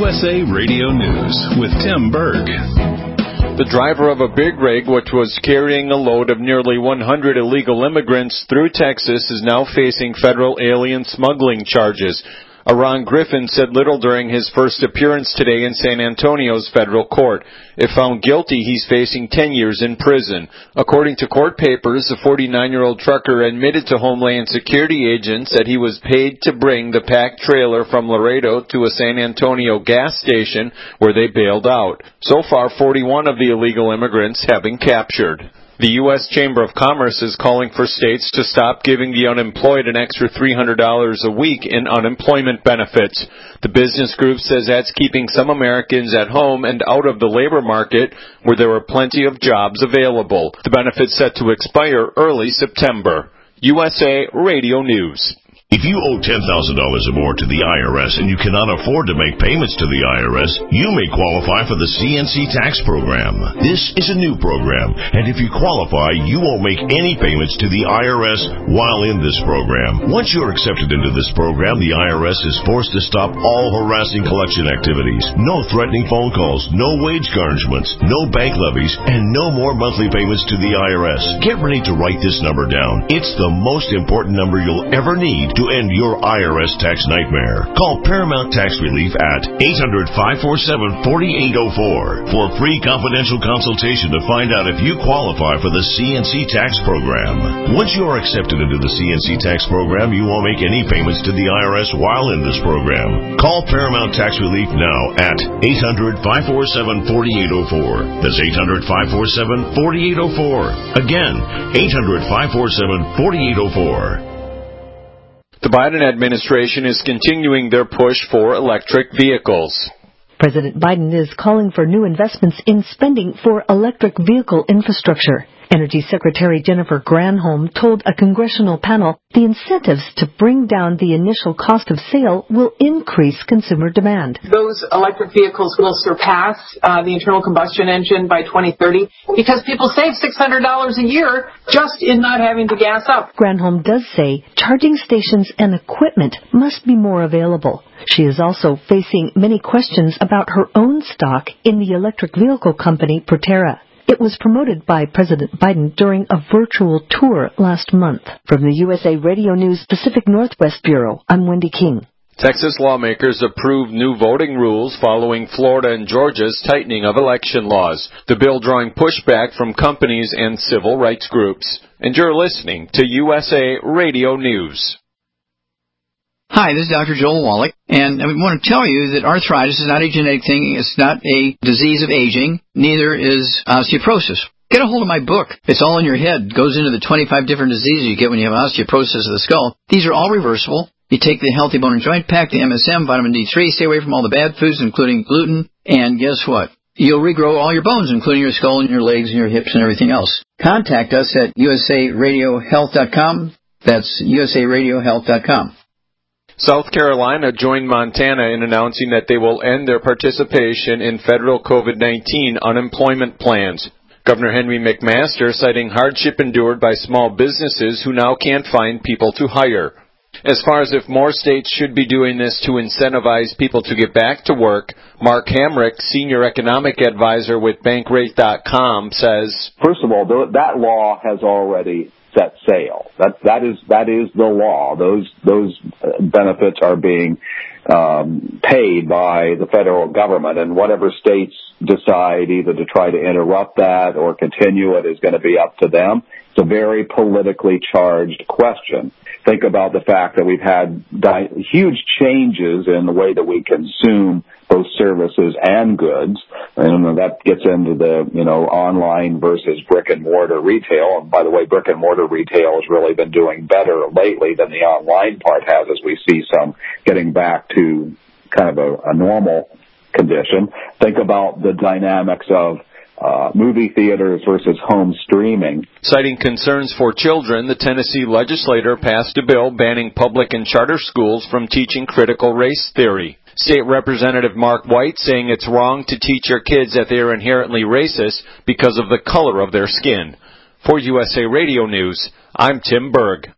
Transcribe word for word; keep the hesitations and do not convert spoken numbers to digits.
S A Radio News with Tim Berg. The driver of a big rig, which was carrying a load of nearly one hundred illegal immigrants through Texas, is now facing federal alien smuggling charges. Aaron Griffin said little during his first appearance today in San Antonio's federal court. If found guilty, he's facing ten years in prison. According to court papers, the forty-nine-year-old trucker admitted to Homeland Security agents that he was paid to bring the packed trailer from Laredo to a San Antonio gas station where they bailed out. So far, forty-one of the illegal immigrants have been captured. The U S Chamber of Commerce is calling for states to stop giving the unemployed an extra three hundred dollars a week in unemployment benefits. The business group says that's keeping some Americans at home and out of the labor market where there are plenty of jobs available. The benefit's set to expire early September. U S A Radio News. If you owe ten thousand dollars or more to the I R S and you cannot afford to make payments to the I R S, you may qualify for the C N C tax program. This is a new program, and if you qualify, you won't make any payments to the I R S while in this program. Once you're accepted into this program, the I R S is forced to stop all harassing collection activities. No threatening phone calls, no wage garnishments, no bank levies, and no more monthly payments to the I R S. Get ready to write this number down. It's the most important number you'll ever need to end your I R S tax nightmare. Call Paramount Tax Relief at eight hundred, five four seven, four eight zero four for a free confidential consultation to find out if you qualify for the C N C tax program. Once you are accepted into the C N C tax program, you won't make any payments to the I R S while in this program. Call Paramount Tax Relief now at eight hundred, five four seven, four eight zero four. That's eight hundred, five four seven, four eight zero four. Again, eight hundred, five four seven, four eight zero four. The Biden administration is continuing their push for electric vehicles. President Biden is calling for new investments in spending for electric vehicle infrastructure. Energy Secretary Jennifer Granholm told a congressional panel the incentives to bring down the initial cost of sale will increase consumer demand. Those electric vehicles will surpass uh, the internal combustion engine by twenty thirty because people save six hundred dollars a year just in not having to gas up. Granholm does say charging stations and equipment must be more available. She is also facing many questions about her own stock in the electric vehicle company Proterra. It was promoted by President Biden during a virtual tour last month. From the U S A Radio News Pacific Northwest Bureau, I'm Wendy King. Texas lawmakers approved new voting rules following Florida and Georgia's tightening of election laws. The bill drawing pushback from companies and civil rights groups. And you're listening to U S A Radio News. Hi, this is Doctor Joel Wallach, and I want to tell you that arthritis is not a genetic thing. It's not a disease of aging. Neither is osteoporosis. Get a hold of my book. It's all in your head. It goes into the twenty-five different diseases you get when you have osteoporosis of the skull. These are all reversible. You take the Healthy Bone and Joint Pack, the M S M, vitamin D three, stay away from all the bad foods, including gluten, and guess what? You'll regrow all your bones, including your skull and your legs and your hips and everything else. Contact us at U S A radio health dot com. That's U S A radio health dot com. South Carolina joined Montana in announcing that they will end their participation in federal COVID nineteen unemployment plans. Governor Henry McMaster citing hardship endured by small businesses who now can't find people to hire. As far as if more states should be doing this to incentivize people to get back to work, Mark Hamrick, Senior Economic Advisor with Bankrate dot com, says, First of all, that law has already set sail. That that is that is the law. Those those benefits are being um, paid by the federal government, and whatever states decide either to try to interrupt that or continue it is going to be up to them. It's a very politically charged question. Think about the fact that we've had di- huge changes in the way that we consume both services and goods, and that gets into the, you know, online versus brick and mortar retail. And by the way, brick and mortar retail has really been doing better lately than the online part has, as we see some getting back to kind of a, a normal condition. Think about the dynamics of Uh, movie theaters versus home streaming. Citing concerns for children, the Tennessee legislature passed a bill banning public and charter schools from teaching critical race theory. State Representative Mark White saying it's wrong to teach your kids that they are inherently racist because of the color of their skin. For U S A Radio News, I'm Tim Berg.